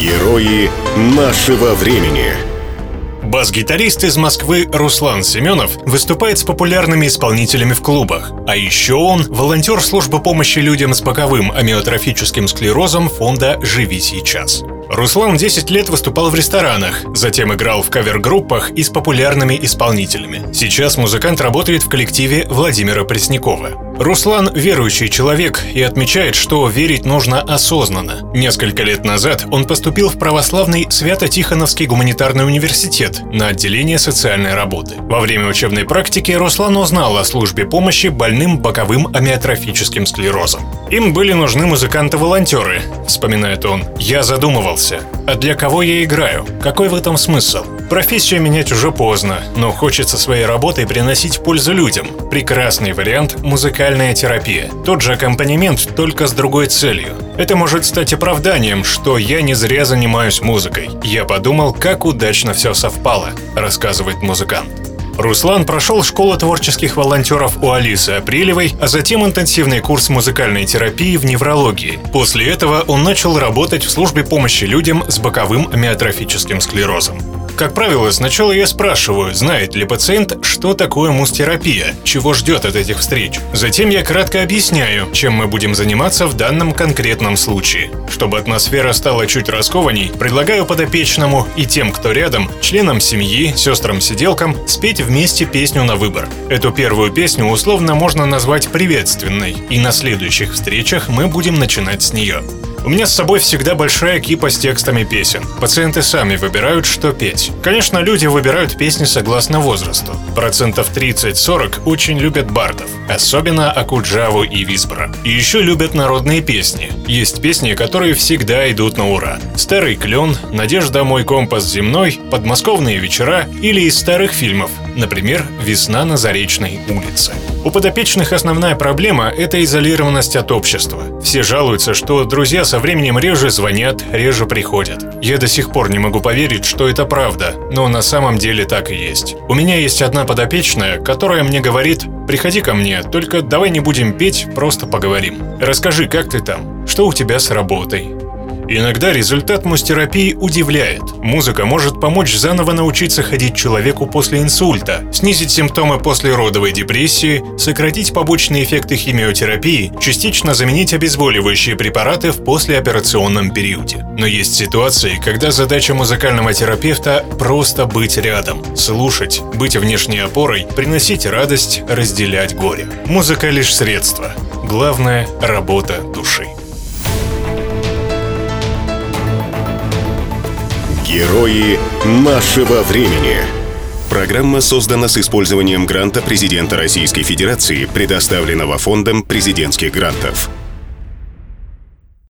Герои нашего времени. Бас-гитарист из Москвы Руслан Семенов выступает с популярными исполнителями в клубах. А еще он волонтер службы помощи людям с боковым амиотрофическим склерозом фонда «Живи сейчас». Руслан 10 лет выступал в ресторанах, затем играл в кавер-группах и с популярными исполнителями. Сейчас музыкант работает в коллективе Владимира Преснякова. Руслан – верующий человек и отмечает, что верить нужно осознанно. Несколько лет назад он поступил в православный Свято-Тихоновский гуманитарный университет на отделение социальной работы. Во время учебной практики Руслан узнал о службе помощи больным боковым амиотрофическим склерозом. «Им были нужны музыканты-волонтеры», – вспоминает он. «Я задумывался, а для кого я играю? Какой в этом смысл? Профессию менять уже поздно, но хочется своей работой приносить пользу людям. Прекрасный вариант – музыкальная терапия. Тот же аккомпанемент, только с другой целью. Это может стать оправданием, что я не зря занимаюсь музыкой. Я подумал, как удачно все совпало», – рассказывает музыкант. Руслан прошел школу творческих волонтеров у Алисы Апрелевой, а затем интенсивный курс музыкальной терапии в неврологии. После этого он начал работать в службе помощи людям с боковым амиотрофическим склерозом. Как правило, сначала я спрашиваю, знает ли пациент, что такое музтерапия, чего ждет от этих встреч. Затем я кратко объясняю, чем мы будем заниматься в данном конкретном случае. Чтобы атмосфера стала чуть раскованней, предлагаю подопечному и тем, кто рядом, членам семьи, сестрам-сиделкам, спеть вместе песню на выбор. Эту первую песню условно можно назвать приветственной, и на следующих встречах мы будем начинать с нее. У меня с собой всегда большая кипа с текстами песен. Пациенты сами выбирают, что петь. Конечно, люди выбирают песни согласно возрасту. 30-40% очень любят бардов, особенно Окуджаву и Висбора. И еще любят народные песни. Есть песни, которые всегда идут на ура. «Старый клен», «Надежда, мой компас земной», «Подмосковные вечера» или из старых фильмов, например, «Весна на Заречной улице». У подопечных основная проблема – это изолированность от общества. Все жалуются, что друзья со временем реже звонят, реже приходят. Я до сих пор не могу поверить, что это правда, но на самом деле так и есть. У меня есть одна подопечная, которая мне говорит: «Приходи ко мне, только давай не будем петь, просто поговорим. Расскажи, как ты там, что у тебя с работой». Иногда результат музтерапии удивляет. Музыка может помочь заново научиться ходить человеку после инсульта, снизить симптомы послеродовой депрессии, сократить побочные эффекты химиотерапии, частично заменить обезболивающие препараты в послеоперационном периоде. Но есть ситуации, когда задача музыкального терапевта – просто быть рядом, слушать, быть внешней опорой, приносить радость, разделять горе. Музыка – лишь средство. Главное – работа души. Герои нашего времени. Программа создана с использованием гранта президента Российской Федерации, предоставленного Фондом президентских грантов.